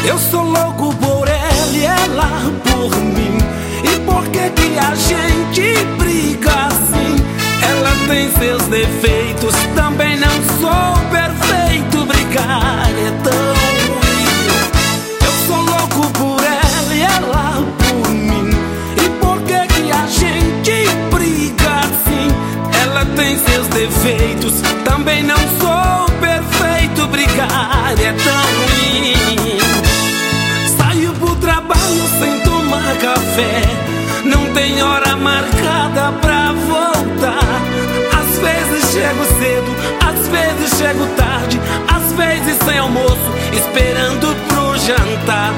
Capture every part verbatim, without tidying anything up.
Eu sou louco por ela e ela por mim. E por que que a gente briga assim? Ela tem seus defeitos, também não sou perfeito. Brigar é tão ruim. Eu sou louco por ela e ela por mim. E por que que a gente briga assim? Ela tem seus defeitos, também não sou perfeito. Brigar é tão ruim. Saio pro trabalho sem tomar café, não tem hora marcada pra voltar. Às vezes chego cedo, às vezes chego tarde, às vezes sem almoço, esperando pro jantar.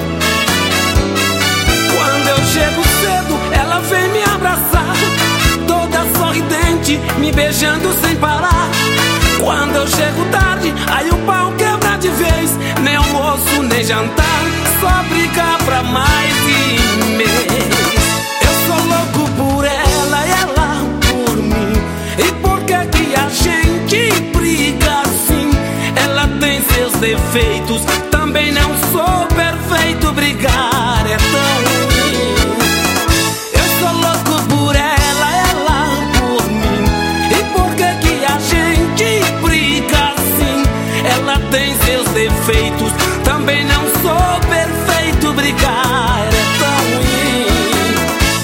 Quando eu chego cedo, ela vem me abraçar, toda sorridente, me beijando sem parar. Quando eu chego tarde, aí o pau quebra de vez. Nem almoço, nem jantar, só brigar pra mais de mês. Eu sou louco por ela e ela por mim. E por que que a gente briga assim? Ela tem seus defeitos, também não sou perfeito. Brigar é tão ruim. Eu sou louco por ela e ela por mim. E por que que a gente briga assim? Ela tem seus defeitos, também não sou perfeito. Brigar é tão ruim.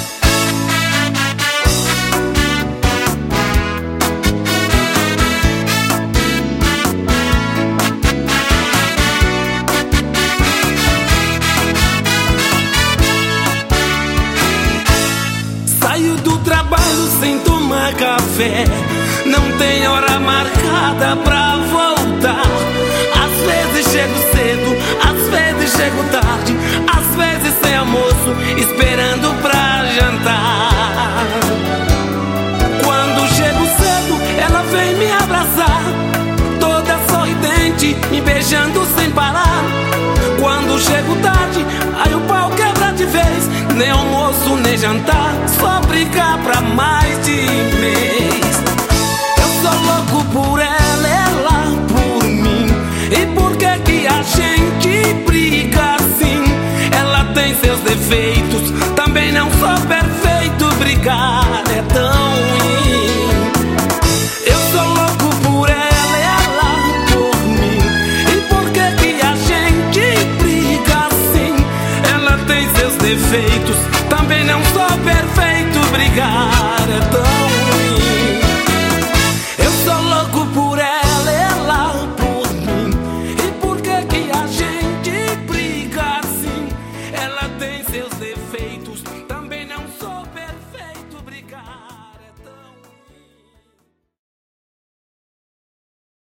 Saio do trabalho sem tomar café, não tem hora marcada pra voltar. Às vezes chego cedo, às vezes chego tarde, às vezes sem almoço, esperando pra jantar. Quando chego cedo, ela vem me abraçar, toda sorridente, me beijando sem parar. Quando chego tarde, aí o pau quebra de vez. Nem almoço, nem jantar, só brigar pra mais de mês. Eu sou louco por ela, ela por mim. E por que que a gente briga assim? Ela tem seus defeitos, também não sou perfeito. Brigar é tão ruim. Eu sou louco por ela e ela por mim. E por que que a gente briga assim? Ela tem seus defeitos, também não sou perfeito. Brigar